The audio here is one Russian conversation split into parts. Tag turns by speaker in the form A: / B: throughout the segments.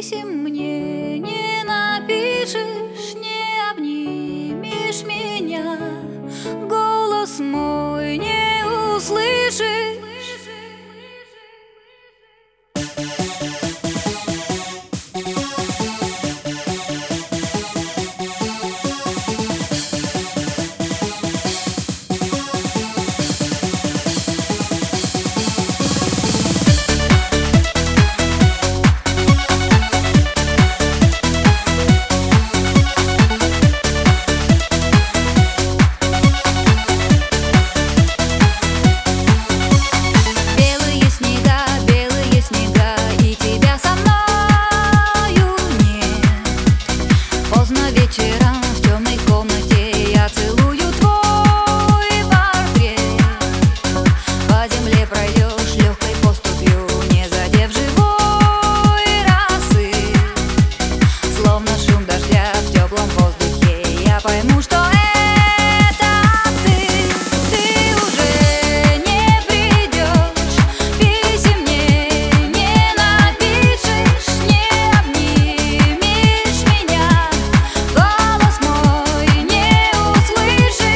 A: писем мне не напишешь, не обнимешь меня, голос мой не услышишь. Вечером в темной комнате я целую твой портрет. По земле пройдешь легкой поступью, не задев живой рассвет. Словно шум дождя в теплом воздухе, я пойму, что это ты уже не придешь. Писем мне не напишешь, не обнимешь меня, голос мой не услышишь.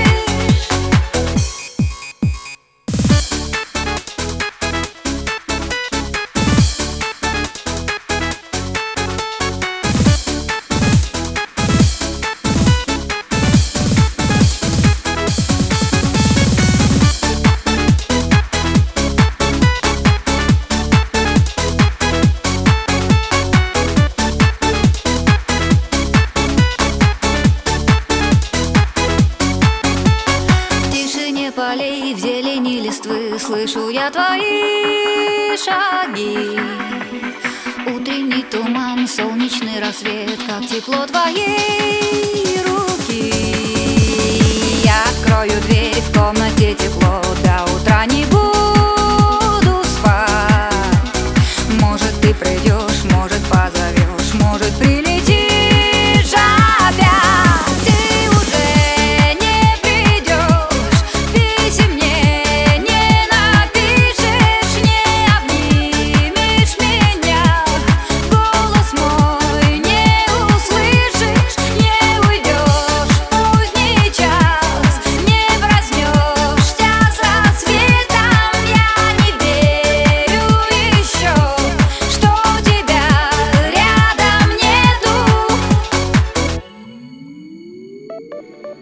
A: Полей, в зелени листвы слышу я твои шаги. Утренний туман, солнечный рассвет, как тепло твоей руки. Я открою дверь, в комнате тепло, до утра не буду спать. Может, ты придешь, может, позовешь, может, прилетишь опять.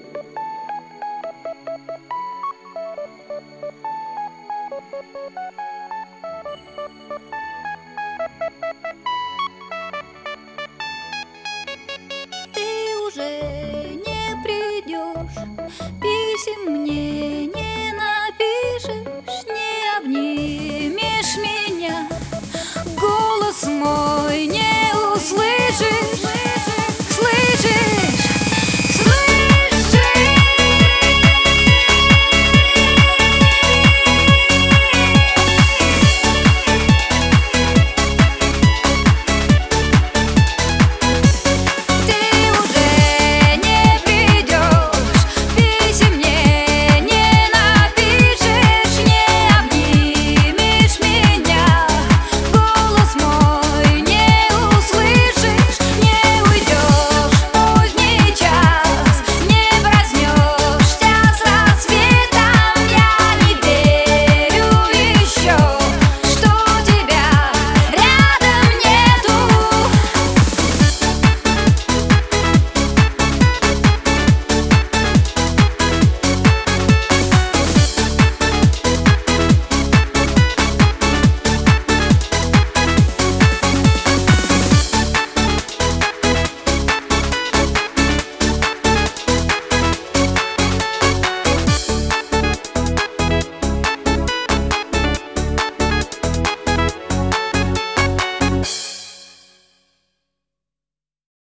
A: Thank you.